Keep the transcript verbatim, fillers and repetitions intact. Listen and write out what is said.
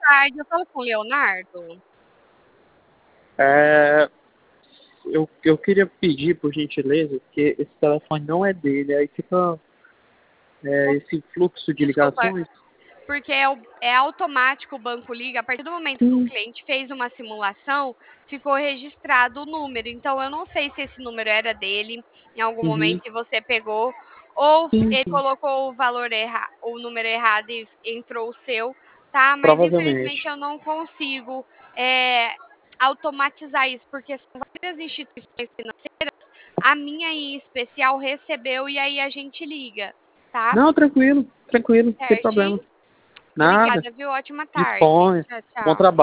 tarde, eu falo com o Leonardo? É, eu, eu queria pedir, por gentileza, que esse telefone não é dele, aí fica é, esse fluxo de Desculpa, ligações. porque é, o- é automático, o banco liga, a partir do momento que o Sim, cliente fez uma simulação, ficou registrado o número. Então, eu não sei se esse número era dele, em algum uhum, momento, se você pegou, ou sim, ele sim, colocou o valor errado, o número errado e entrou o seu, tá? Mas, infelizmente, provavelmente. eu não consigo é, automatizar isso, porque são várias instituições financeiras, a minha em especial recebeu e aí a gente liga, tá? Não, tranquilo, tranquilo, sem Certinho? problema. Nada, Obrigada, viu? Ótima tarde. disponha. Tchau, Bom tchau. trabalho.